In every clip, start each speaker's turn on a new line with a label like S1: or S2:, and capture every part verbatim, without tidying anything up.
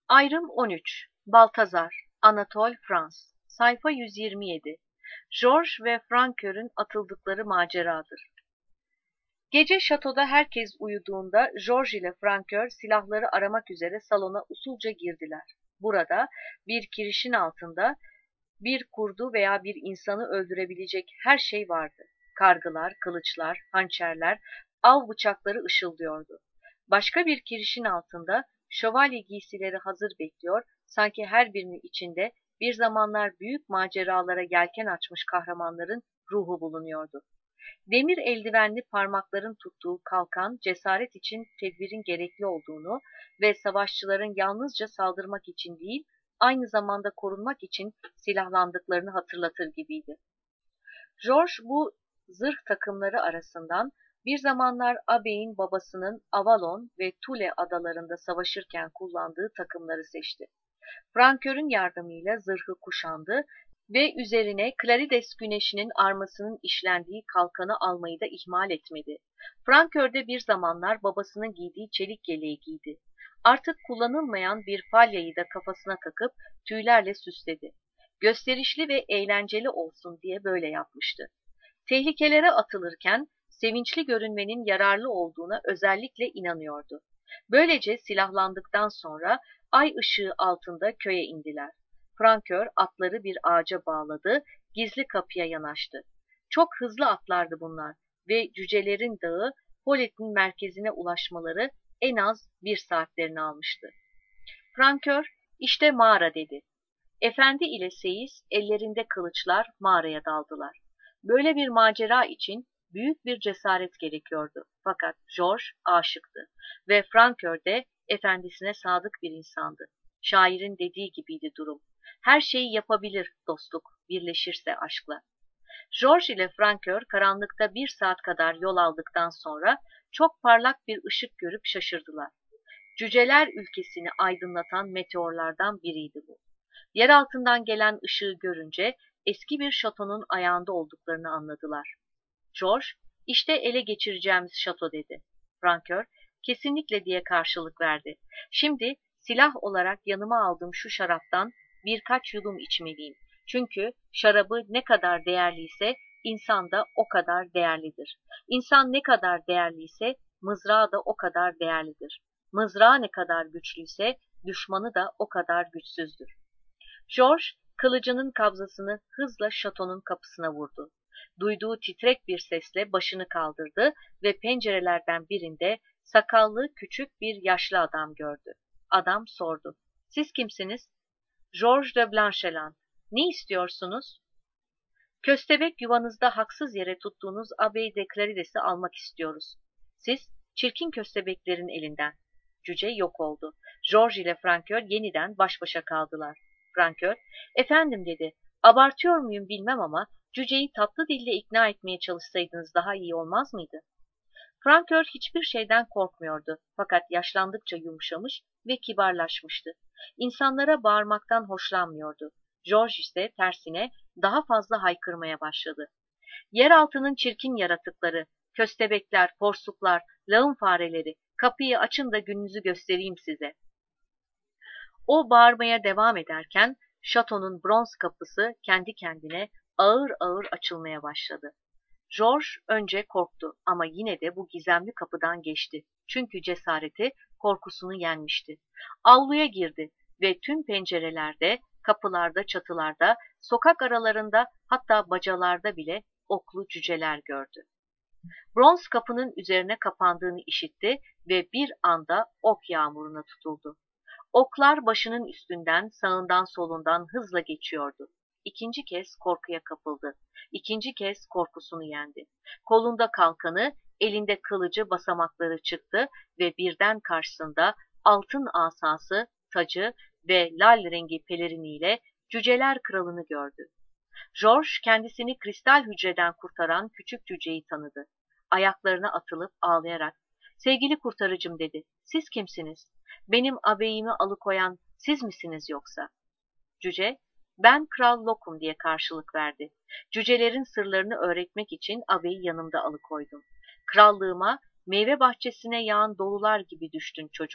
S1: Ayrım on üç. Baltazar, Anatole France. Sayfa yüz yirmi yedi. George ve Francoeur'ün atıldıkları maceradır. Gece şatoda herkes uyuduğunda George ile Francoeur silahları aramak üzere salona usulca girdiler. Burada bir kirişin altında bir kurdu veya bir insanı öldürebilecek her şey vardı. Kargılar, kılıçlar, hançerler, av bıçakları ışıldıyordu. Başka bir kirişin altında şövalye giysileri hazır bekliyor, sanki her birinin içinde bir zamanlar büyük maceralara yelken açmış kahramanların ruhu bulunuyordu. Demir eldivenli parmakların tuttuğu kalkan, cesaret için tedbirin gerekli olduğunu ve savaşçıların yalnızca saldırmak için değil, aynı zamanda korunmak için silahlandıklarını hatırlatır gibiydi. George bu zırh takımları arasından bir zamanlar ağabeyin babasının Avalon ve Thule adalarında savaşırken kullandığı takımları seçti. Francoeur'ün yardımıyla zırhı kuşandı ve üzerine Clarides güneşinin armasının işlendiği kalkanı almayı da ihmal etmedi. Francoeur de bir zamanlar babasının giydiği çelik yeleği giydi. Artık kullanılmayan bir falyayı da kafasına takıp tüylerle süsledi. Gösterişli ve eğlenceli olsun diye böyle yapmıştı. Tehlikelere atılırken sevinçli görünmenin yararlı olduğuna özellikle inanıyordu. Böylece silahlandıktan sonra ay ışığı altında köye indiler. Francoeur atları bir ağaca bağladı, gizli kapıya yanaştı. Çok hızlı atlardı bunlar ve cücelerin dağı Holet'in merkezine ulaşmaları en az bir saatlerini almıştı. Francoeur, işte mağara dedi. Efendi ile seyis ellerinde kılıçlar mağaraya daldılar. Böyle bir macera için büyük bir cesaret gerekiyordu. Fakat George aşıktı ve Francoeur de efendisine sadık bir insandı. Şairin dediği gibiydi durum. Her şeyi yapabilir dostluk, birleşirse aşkla. George ile Francoeur karanlıkta bir saat kadar yol aldıktan sonra çok parlak bir ışık görüp şaşırdılar. Cüceler ülkesini aydınlatan meteorlardan biriydi bu. Yer altından gelen ışığı görünce eski bir şatonun ayağında olduklarını anladılar. George, işte ele geçireceğimiz şato dedi. Francoeur, kesinlikle diye karşılık verdi. Şimdi silah olarak yanıma aldığım şu şaraptan birkaç yudum içmeliyim. Çünkü şarabı ne kadar değerliyse insan da o kadar değerlidir. İnsan ne kadar değerliyse mızrağı da o kadar değerlidir. Mızrağı ne kadar güçlüyse düşmanı da o kadar güçsüzdür. George, kılıcının kabzasını hızla şatonun kapısına vurdu. Duyduğu titrek bir sesle başını kaldırdı ve pencerelerden birinde sakallı küçük bir yaşlı adam gördü. Adam sordu. Siz kimsiniz? George de Blancheland. Ne istiyorsunuz? Köstebek yuvanızda haksız yere tuttuğunuz Abbey de Clarides'i almak istiyoruz. Siz, çirkin köstebeklerin elinden. Cüce yok oldu. George ile Francoeur yeniden baş başa kaldılar. Francoeur, efendim dedi, abartıyor muyum bilmem ama cüceyi tatlı dille ikna etmeye çalışsaydınız daha iyi olmaz mıydı? Francoeur hiçbir şeyden korkmuyordu fakat yaşlandıkça yumuşamış ve kibarlaşmıştı. İnsanlara bağırmaktan hoşlanmıyordu. George ise tersine daha fazla haykırmaya başladı. Yeraltının çirkin yaratıkları, köstebekler, porsuklar, lağım fareleri, kapıyı açın da gününüzü göstereyim size. O bağırmaya devam ederken şatonun bronz kapısı kendi kendine ağır ağır açılmaya başladı. George önce korktu ama yine de bu gizemli kapıdan geçti. Çünkü cesareti korkusunu yenmişti. Avluya girdi ve tüm pencerelerde, kapılarda, çatılarda, sokak aralarında hatta bacalarda bile oklu cüceler gördü. Bronz kapının üzerine kapandığını işitti ve bir anda ok yağmuruna tutuldu. Oklar başının üstünden, sağından solundan hızla geçiyordu. İkinci kez korkuya kapıldı. İkinci kez korkusunu yendi. Kolunda kalkanı, elinde kılıcı basamakları çıktı ve birden karşısında altın asası, tacı ve lal rengi peleriniyle cüceler kralını gördü. George kendisini kristal hücreden kurtaran küçük cüceyi tanıdı. Ayaklarına atılıp ağlayarak, sevgili kurtarıcım dedi, siz kimsiniz? Benim ağabeyimi alıkoyan siz misiniz yoksa? Cüce, ben Kral Lokum diye karşılık verdi. Cücelerin sırlarını öğretmek için ağabeyi yanımda alıkoydum. Krallığıma meyve bahçesine yağan dolular gibi düştün çocuk.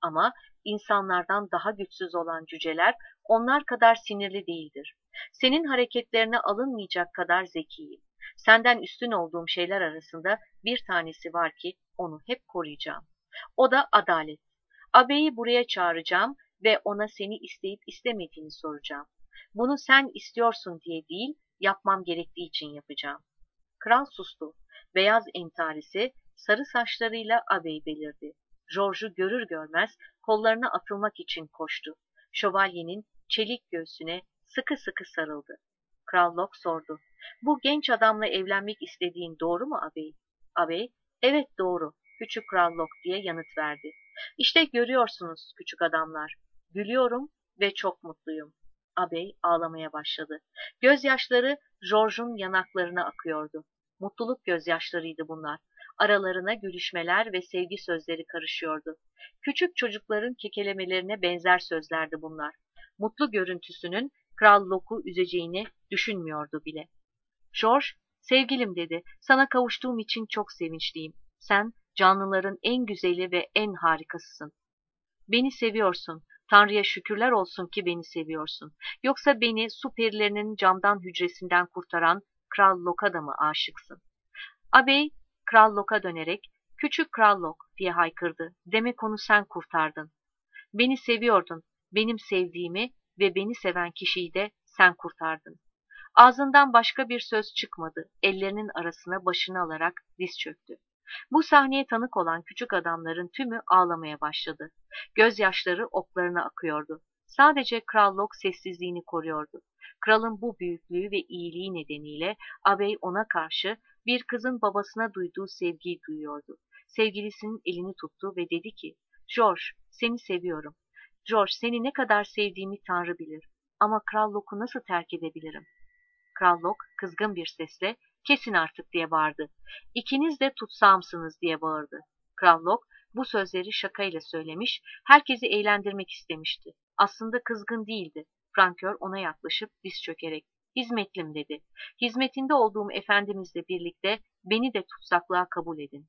S1: Ama insanlardan daha güçsüz olan cüceler onlar kadar sinirli değildir. Senin hareketlerine alınmayacak kadar zekiyim. Senden üstün olduğum şeyler arasında bir tanesi var ki onu hep koruyacağım. O da adalet. Ağabeyi buraya çağıracağım ve ona seni isteyip istemediğini soracağım. Bunu sen istiyorsun diye değil, yapmam gerektiği için yapacağım. Kral sustu. Beyaz entarisi sarı saçlarıyla ağabeyi belirdi. George'u görür görmez kollarına atılmak için koştu. Şövalyenin çelik göğsüne sıkı sıkı sarıldı. Kral Lok sordu. Bu genç adamla evlenmek istediğin doğru mu ağabey? Ağabey, evet doğru, küçük Kral Lok diye yanıt verdi. İşte görüyorsunuz küçük adamlar. Gülüyorum ve çok mutluyum. Ağabey ağlamaya başladı. Gözyaşları George'un yanaklarına akıyordu. Mutluluk gözyaşlarıydı bunlar. Aralarına gülüşmeler ve sevgi sözleri karışıyordu. Küçük çocukların kekelemelerine benzer sözlerdi bunlar. Mutlu görüntüsünün Kral Lok'u üzeceğini düşünmüyordu bile. George, sevgilim dedi, sana kavuştuğum için çok sevinçliyim. Sen canlıların en güzeli ve en harikasısın. Beni seviyorsun. Tanrı'ya şükürler olsun ki beni seviyorsun. Yoksa beni su perilerinin camdan hücresinden kurtaran Kral Lok'a da mı aşıksın? Ağabey, Kral Lok'a dönerek, küçük Kral Lok diye haykırdı. Demek onu sen kurtardın. Beni seviyordun. Benim sevdiğimi ve beni seven kişiyi de sen kurtardın. Ağzından başka bir söz çıkmadı. Ellerinin arasına başını alarak diz çöktü. Bu sahneye tanık olan küçük adamların tümü ağlamaya başladı. Gözyaşları oklarına akıyordu. Sadece Kral Lok sessizliğini koruyordu. Kralın bu büyüklüğü ve iyiliği nedeniyle ağabey ona karşı bir kızın babasına duyduğu sevgiyi duyuyordu. Sevgilisinin elini tuttu ve dedi ki, George, seni seviyorum. George, seni ne kadar sevdiğimi Tanrı bilir. Ama Kral Lok'u nasıl terk edebilirim? Kral Lok kızgın bir sesle kesin artık diye bağırdı. İkiniz de tutsağımsınız diye bağırdı. Kral Lok bu sözleri şakayla söylemiş, herkesi eğlendirmek istemişti. Aslında kızgın değildi. Frankör ona yaklaşıp diz çökerek hizmetlim dedi. Hizmetinde olduğum efendimizle birlikte beni de tutsaklığa kabul edin.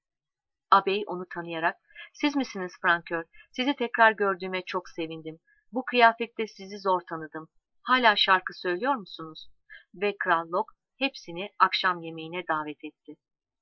S1: Ağabey onu tanıyarak siz misiniz Frankör? Sizi tekrar gördüğüme çok sevindim. Bu kıyafette sizi zor tanıdım. Hala şarkı söylüyor musunuz? Ve Kral Lok hepsini akşam yemeğine davet etti.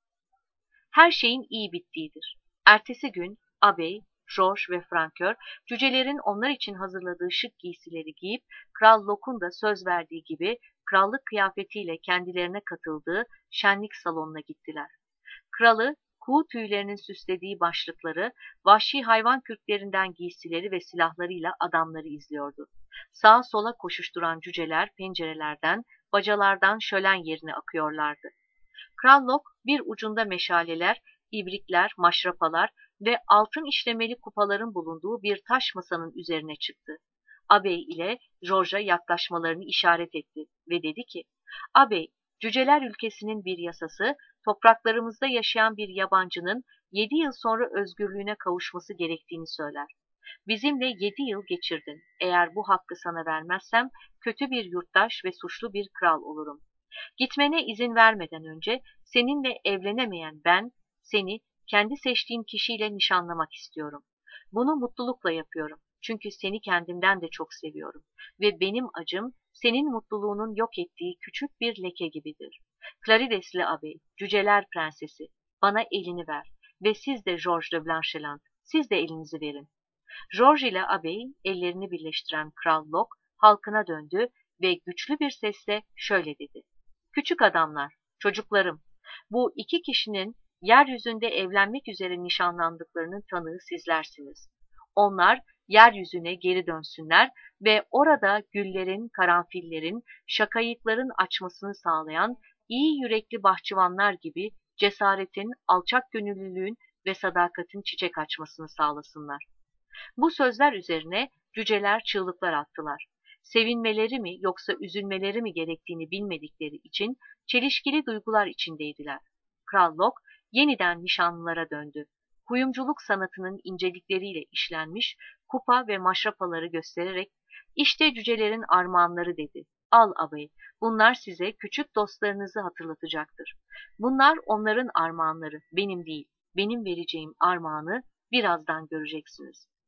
S1: Her şeyin iyi bittiğidir. Ertesi gün ağabey, George ve Frankör cücelerin onlar için hazırladığı şık giysileri giyip Kral Lok'un da söz verdiği gibi krallık kıyafetiyle kendilerine katıldığı şenlik salonuna gittiler. Kralı kuğu tüylerinin süslediği başlıkları, vahşi hayvan kürklerinden giysileri ve silahlarıyla adamları izliyordu. Sağa sola koşuşturan cüceler pencerelerden, bacalardan şölen yerine akıyorlardı. Kral Lok bir ucunda meşaleler, ibrikler, maşrapalar ve altın işlemeli kupaların bulunduğu bir taş masanın üzerine çıktı. Ağabey ile George'a yaklaşmalarını işaret etti ve dedi ki, ağabey, Cüceler ülkesinin bir yasası, topraklarımızda yaşayan bir yabancının yedi yıl sonra özgürlüğüne kavuşması gerektiğini söyler. Bizimle yedi yıl geçirdin. Eğer bu hakkı sana vermezsem kötü bir yurttaş ve suçlu bir kral olurum. Gitmene izin vermeden önce seninle evlenemeyen ben, seni kendi seçtiğim kişiyle nişanlamak istiyorum. Bunu mutlulukla yapıyorum. Çünkü seni kendimden de çok seviyorum. Ve benim acım senin mutluluğunun yok ettiği küçük bir leke gibidir. Clarides'li ağabey, Cüceler Prensesi, bana elini ver. Ve siz de George de Blancheland, siz de elinizi verin. George ile ağabey ellerini birleştiren Kral Lok halkına döndü ve güçlü bir sesle şöyle dedi. Küçük adamlar, çocuklarım, bu iki kişinin yeryüzünde evlenmek üzere nişanlandıklarının tanığı sizlersiniz. Onlar yeryüzüne geri dönsünler ve orada güllerin, karanfillerin, şakayıkların açmasını sağlayan iyi yürekli bahçıvanlar gibi cesaretin, alçak gönüllülüğün ve sadakatin çiçek açmasını sağlasınlar. Bu sözler üzerine cüceler çığlıklar attılar. Sevinmeleri mi yoksa üzülmeleri mi gerektiğini bilmedikleri için çelişkili duygular içindeydiler. Kral Lok yeniden nişanlılara döndü. Kuyumculuk sanatının incelikleriyle işlenmiş kupa ve maşrapaları göstererek işte cücelerin armağanları dedi. Al ağabey, bunlar size küçük dostlarınızı hatırlatacaktır. Bunlar onların armağanları, benim değil. Benim vereceğim armağanı birazdan göreceksiniz.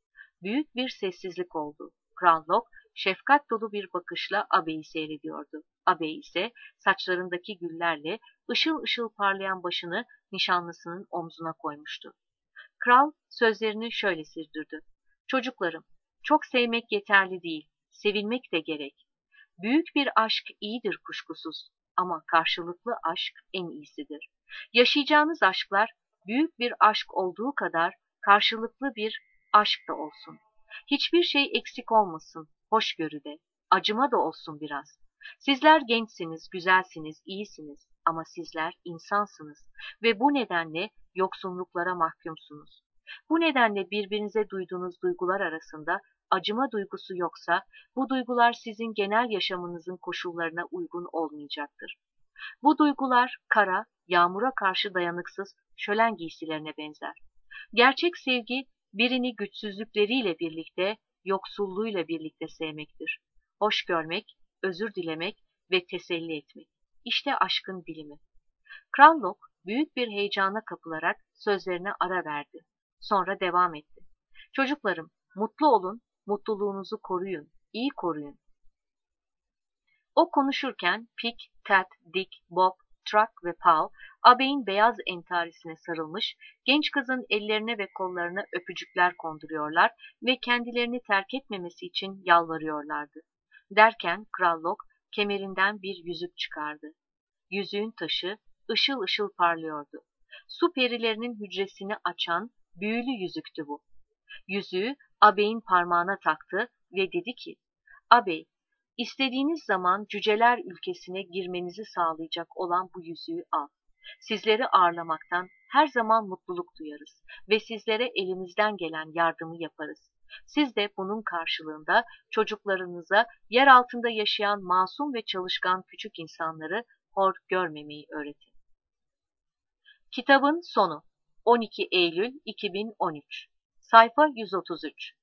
S1: Büyük bir sessizlik oldu. Kral Lok, şefkat dolu bir bakışla ağabeyi seyrediyordu. Ağabey ise saçlarındaki güllerle ışıl ışıl parlayan başını nişanlısının omzuna koymuştu. Kral sözlerini şöyle sürdürdü. Çocuklarım, çok sevmek yeterli değil, sevilmek de gerek. Büyük bir aşk iyidir kuşkusuz ama karşılıklı aşk en iyisidir. Yaşayacağınız aşklar büyük bir aşk olduğu kadar karşılıklı bir aşk da olsun. Hiçbir şey eksik olmasın, hoşgörüde, acıma da olsun biraz. Sizler gençsiniz, güzelsiniz, iyisiniz ama sizler insansınız ve bu nedenle yoksunluklara mahkumsunuz. Bu nedenle birbirinize duyduğunuz duygular arasında acıma duygusu yoksa, bu duygular sizin genel yaşamınızın koşullarına uygun olmayacaktır. Bu duygular kara, yağmura karşı dayanıksız şölen giysilerine benzer. Gerçek sevgi birini güçsüzlükleriyle birlikte, yoksulluğuyla birlikte sevmektir. Hoş görmek, özür dilemek ve teselli etmek. İşte aşkın bilimi. Kral Lok büyük bir heyecana kapılarak sözlerine ara verdi. Sonra devam etti. Çocuklarım, mutlu olun, mutluluğunuzu koruyun, iyi koruyun. O konuşurken Pik, Ted, Dick, Bob, Truck ve Paul, ağabeyin beyaz entarisine sarılmış, genç kızın ellerine ve kollarına öpücükler konduruyorlar ve kendilerini terk etmemesi için yalvarıyorlardı. Derken Kral Lok kemerinden bir yüzük çıkardı. Yüzüğün taşı ışıl ışıl parlıyordu. Su perilerinin hücresini açan büyülü yüzüktü bu. Yüzüğü ağabeyin parmağına taktı ve dedi ki, ağabey, istediğiniz zaman cüceler ülkesine girmenizi sağlayacak olan bu yüzüğü al. Sizleri ağırlamaktan her zaman mutluluk duyarız ve sizlere elimizden gelen yardımı yaparız. Siz de bunun karşılığında çocuklarınıza yer altında yaşayan masum ve çalışkan küçük insanları hor görmemeyi öğretin. Kitabın sonu. on iki Eylül iki bin on üç. Sayfa yüz otuz üç.